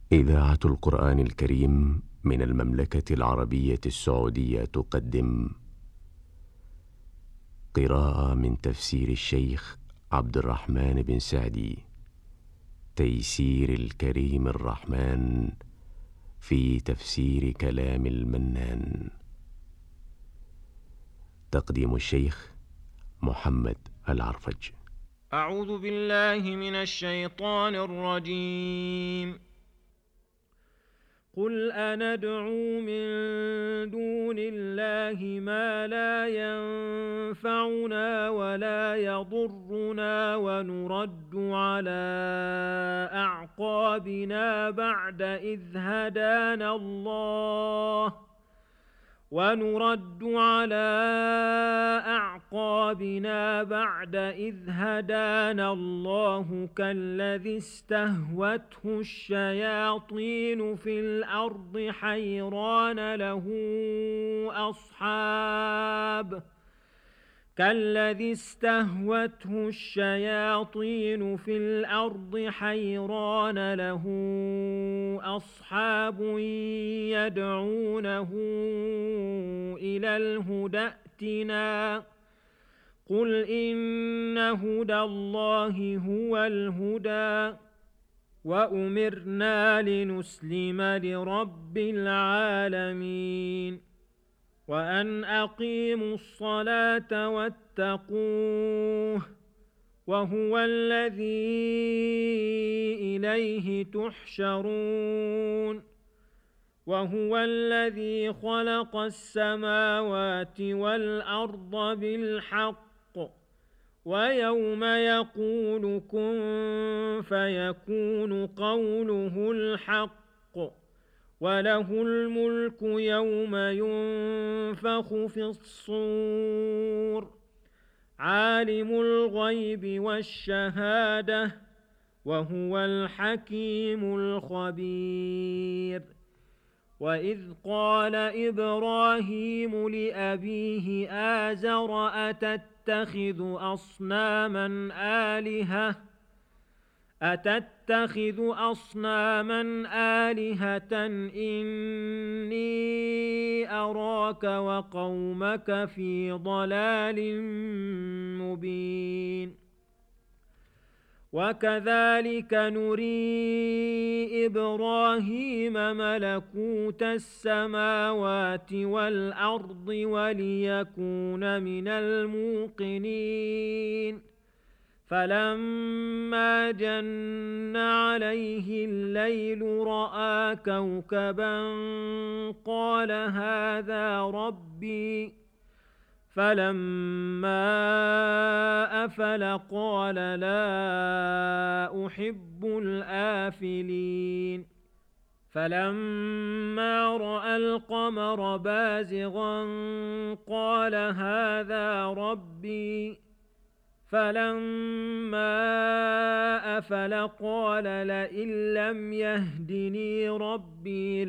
إذاعة القرآن الكريم من المملكة العربية السعودية تقدم قراءة من تفسير الشيخ عبد الرحمن بن سعدي، تيسير الكريم الرحمن في تفسير كلام المنان. تقديم الشيخ محمد العرفج. أعوذ بالله من الشيطان الرجيم. قل أندعو من دون الله ما لا ينفعنا ولا يضرنا ونرد على أعقابنا بعد إذ هدانا الله كالذي استهوته الشياطين في الأرض حيران له أصحاب يدعونه إلى الهدى ائتنا. قل إن هدى الله هو الهدى وأمرنا لنسلم لرب العالمين وأن أقيموا الصلاة واتقوه وهو الذي إليه تحشرون. وهو الذي خلق السماوات والأرض بالحق ويوم يقول كن فيكون قوله الحق وله الملك يوم ينفخ في الصور عالم الغيب والشهادة وهو الحكيم الخبير. وإذ قال إبراهيم لأبيه آزر أتتخذ أصناما آلهة إني أراك وقومك في ضلال مبين. وكذلك نري إبراهيم ملكوت السماوات والأرض وليكون من الموقنين. فلما جن عليه الليل رأى كوكبا قال هذا ربي. فلما أفل قال لا أحب الآفلين. فلما رأى القمر بازغا قال هذا ربي. فلما أفل قال لئن لم يهدني ربي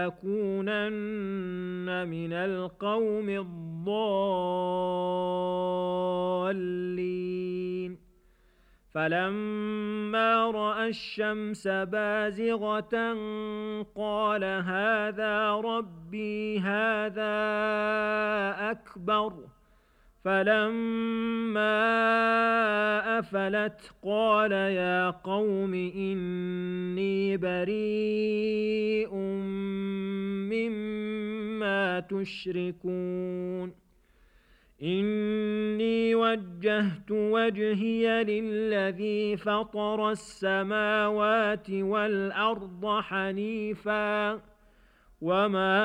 لأكونن من القوم الضالين. فلما رأى الشمس بازغة قال هذا ربي هذا أكبر. فلما أفلت قال يا قوم إني بريء مما تشركون. إني وجهت وجهي للذي فطر السماوات والأرض حنيفا وما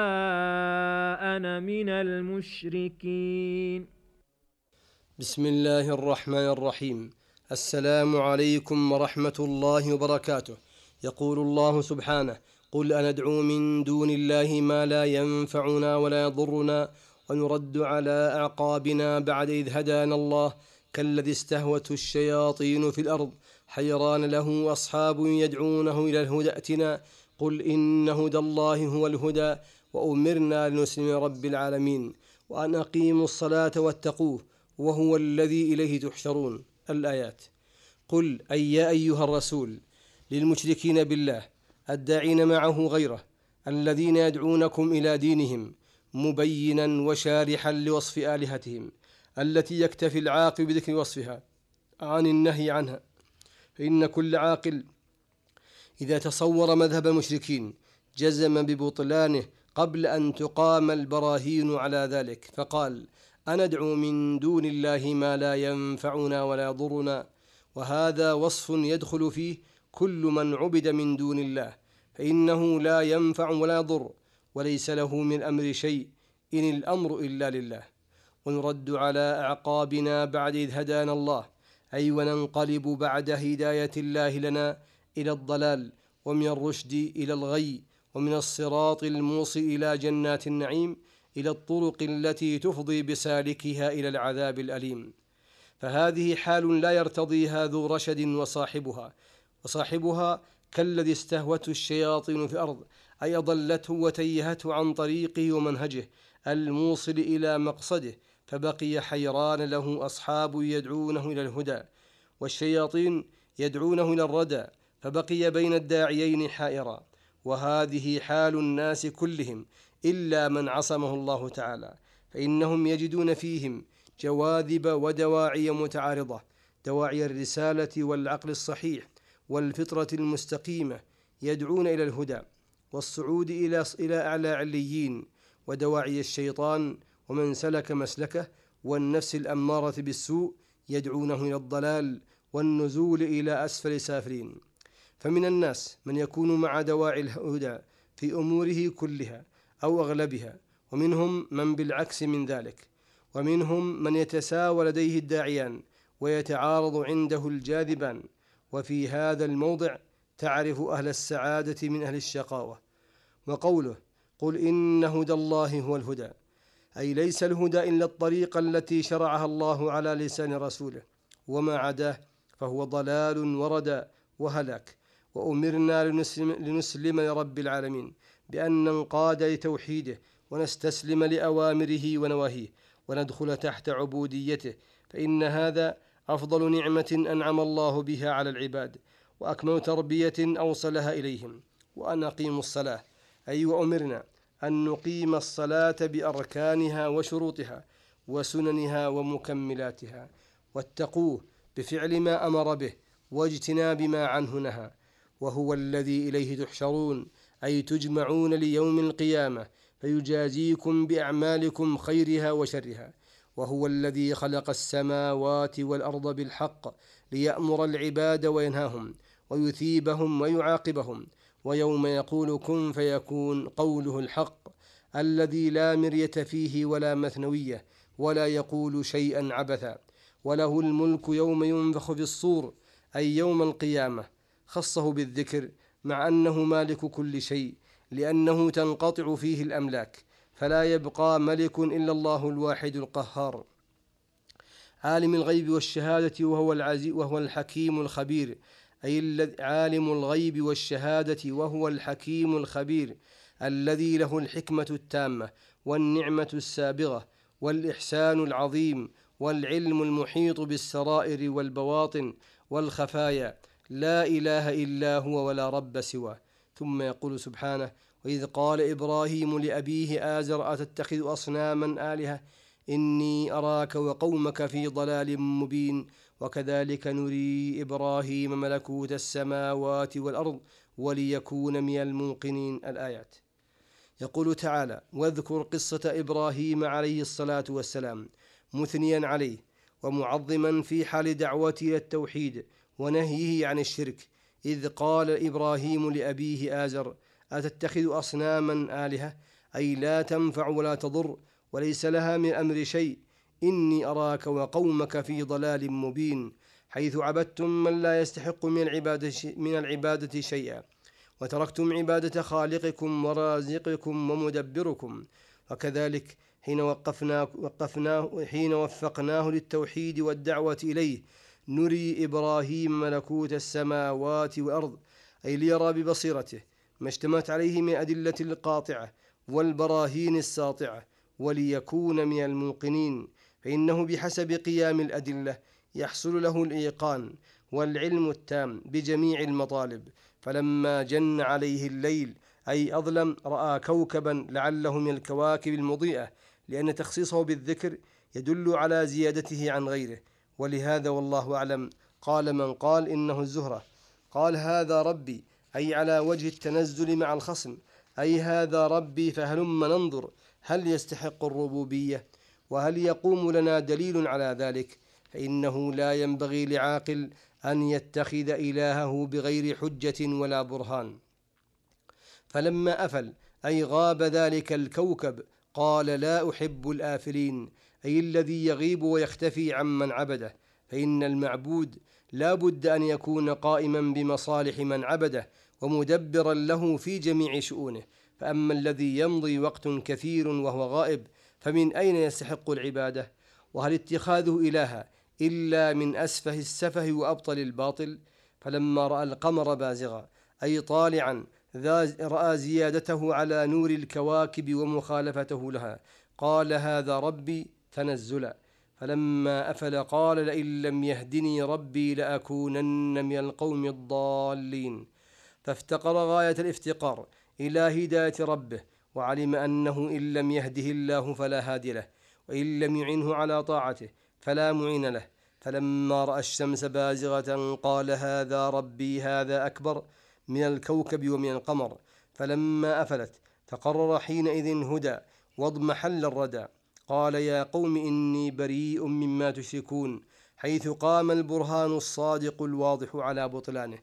أنا من المشركين. بسم الله الرحمن الرحيم. السلام عليكم ورحمة الله وبركاته. يقول الله سبحانه: قل أندعو من دون الله ما لا ينفعنا ولا يضرنا ونرد على أعقابنا بعد إذ هدانا الله كالذي استهوته الشياطين في الأرض حيران له أصحاب يدعونه إلى الهدى ائتنا. قل إن هدى الله هو الهدى وأمرنا لنسلم رب العالمين وأن أقيموا الصلاة واتقوه وهو الذي إليه تحشرون. الآيات. قل أي يا أيها الرسول للمشركين بالله الداعين معه غيره الذين يدعونكم إلى دينهم، مبينا وشارحا لوصف آلهتهم التي يكتفي العاقل بذكر وصفها عن النهي عنها. فإن كل عاقل إذا تصور مذهب المشركين جزم ببطلانه قبل أن تقام البراهين على ذلك، فقال: أندعو من دون الله ما لا ينفعنا ولا يضرنا. وهذا وصف يدخل فيه كل من عبد من دون الله، فإنه لا ينفع ولا يضر، وليس له من الأمر شيء، إن الأمر إلا لله. ونرد على أعقابنا بعد إذ هدانا الله، أي وننقلب بعد هداية الله لنا إلى الضلال، ومن الرشد إلى الغي، ومن الصراط الموصل إلى جنات النعيم إلى الطرق التي تفضي بسالكها إلى العذاب الأليم. فهذه حال لا يرتضيها ذو رشد وصاحبها كالذي استهوته الشياطين في الأرض، أي أضلته وتيهته عن طريقه ومنهجه الموصل إلى مقصده، فبقي حيران له أصحاب يدعونه إلى الهدى، والشياطين يدعونه إلى الردى، فبقي بين الداعيين حائرا. وهذه حال الناس كلهم إلا من عصمه الله تعالى، فإنهم يجدون فيهم جواذب ودواعي متعارضة، دواعي الرسالة والعقل الصحيح والفطرة المستقيمة يدعون إلى الهدى والصعود إلى أعلى عليين، ودواعي الشيطان ومن سلك مسلكه والنفس الأمارة بالسوء يدعونه إلى الضلال والنزول إلى أسفل سافلين. فمن الناس من يكون مع دواعي الهدى في أموره كلها أو أغلبها، ومنهم من بالعكس من ذلك، ومنهم من يتساوى لديه الداعيان ويتعارض عنده الجاذبان. وفي هذا الموضع تعرف أهل السعادة من أهل الشقاوة. وقوله: قل إن هدى الله هو الهدى، أي ليس الهدى إلا الطريقة التي شرعها الله على لسان رسوله، وما عداه فهو ضلال وردى وهلاك. وأمرنا لنسلم لرب العالمين بأن ننقاد لتوحيده ونستسلم لأوامره ونواهيه وندخل تحت عبوديته، فإن هذا أفضل نعمة أنعم الله بها على العباد، وأكمل تربية أوصلها إليهم. وأن نقيم الصلاة، أي وأمرنا أن نقيم الصلاة بأركانها وشروطها وسننها ومكملاتها، واتقوه بفعل ما أمر به واجتناب ما عنه نهى. وهو الذي إليه تحشرون، أي تجمعون ليوم القيامة فيجازيكم بأعمالكم خيرها وشرها. وهو الذي خلق السماوات والأرض بالحق ليأمر العباد وينهاهم ويثيبهم ويعاقبهم. ويوم يقول كن فيكون قوله الحق الذي لا مرية فيه ولا مثنوية ولا يقول شيئا عبثا. وله الملك يوم ينفخ في الصور، أي يوم القيامة، خصه بالذكر مع أنه مالك كل شيء، لأنه تنقطع فيه الأملاك، فلا يبقى ملك إلا الله الواحد القهار، عالم الغيب والشهادة وهو الحكيم الخبير، أي عالم الغيب والشهادة وهو الحكيم الخبير الذي له الحكمة التامة والنعمة السابغة والإحسان العظيم والعلم المحيط بالسرائر والبواطن والخفايا، لا إله إلا هو ولا رب سواه. ثم يقول سبحانه: وإذ قال إبراهيم لأبيه آزر أتتخذ أصناما آلهة إني أراك وقومك في ضلال مبين وكذلك نري إبراهيم ملكوت السماوات والأرض وليكون من الموقنين. الآيات. يقول تعالى: واذكر قصة إبراهيم عليه الصلاة والسلام، مثنيا عليه ومعظما في حال دعوته إلى التوحيد ونهيه عن الشرك، إذ قال إبراهيم لأبيه آزر أتتخذ أصناما آلهة، أي لا تنفع ولا تضر وليس لها من أمر شيء، إني أراك وقومك في ضلال مبين، حيث عبدتم من لا يستحق من العبادة شيئا، وتركتم عبادة خالقكم ورازقكم ومدبركم. وكذلك حين وفقناه للتوحيد والدعوة إليه نري إبراهيم ملكوت السماوات والأرض، أي ليرى ببصيرته ما اشتملت عليه من أدلة القاطعة والبراهين الساطعة وليكون من الموقنين، فإنه بحسب قيام الأدلة يحصل له الإيقان والعلم التام بجميع المطالب، فلما جن عليه الليل أي أظلم رأى كوكبا لعله من الكواكب المضيئة، لأن تخصيصه بالذكر يدل على زيادته عن غيره. ولهذا والله أعلم قال من قال إنه الزهرة قال هذا ربي، أي على وجه التنزل مع الخصم، أي هذا ربي فهلم ننظر هل يستحق الربوبية وهل يقوم لنا دليل على ذلك، فإنه لا ينبغي لعاقل أن يتخذ إلهه بغير حجة ولا برهان. فلما أفل أي غاب ذلك الكوكب قال لا أحب الآفلين، أي الذي يغيب ويختفي عمن عبده، فإن المعبود لا بد أن يكون قائما بمصالح من عبده ومدبرا له في جميع شؤونه. فأما الذي يمضي وقت كثير وهو غائب فمن أين يستحق العبادة؟ وهل اتخاذه إلها إلا من أسفه السفه وأبطل الباطل؟ فلما رأى القمر بازغا أي طالعا رأى زيادته على نور الكواكب ومخالفته لها قال هذا ربي تنزلا. فلما أفل قال لئن لم يهدني ربي لأكونن من القوم الضالين، فافتقر غاية الافتقار إلى هداية ربه، وعلم أنه إن لم يهده الله فلا هادي له، وإن لم يعنه على طاعته فلا معين له. فلما رأى الشمس بازغة قال هذا ربي هذا أكبر من الكوكب ومن القمر. فلما أفلت تقرر حينئذ هدى واضمحل الردى قال يا قوم إني بريء مما تشركون، حيث قام البرهان الصادق الواضح على بطلانه.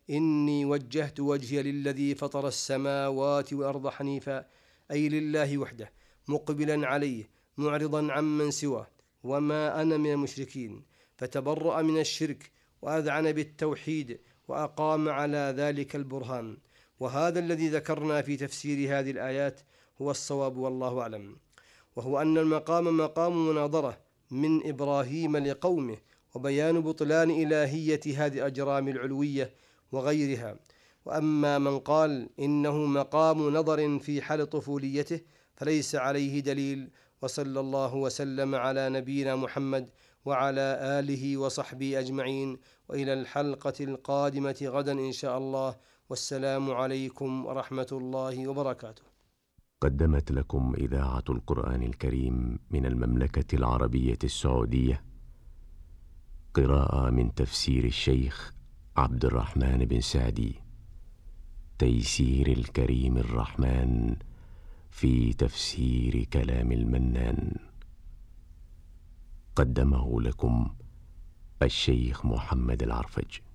إني وجهت وجهي للذي فطر السماوات والأرض حنيفا، أي لله وحده مقبلا عليه معرضا عمن سواه، وما أنا من المشركين. فتبرأ من الشرك وأذعن بالتوحيد وأقام على ذلك البرهان. وهذا الذي ذكرنا في تفسير هذه الآيات هو الصواب والله أعلم، وهو أن المقام مقام مناظرة من إبراهيم لقومه وبيان بطلان إلهية هذه الأجرام العلوية وغيرها. وأما من قال إنه مقام نظر في حال طفوليته فليس عليه دليل. وصلى الله وسلم على نبينا محمد وعلى آله وصحبه أجمعين، وإلى الحلقة القادمة غدا إن شاء الله، والسلام عليكم ورحمة الله وبركاته. قدمت لكم إذاعة القرآن الكريم من المملكة العربية السعودية قراءة من تفسير الشيخ عبد الرحمن بن سعدي، تيسير الكريم الرحمن في تفسير كلام المنان. قدمه لكم الشيخ محمد العرفج.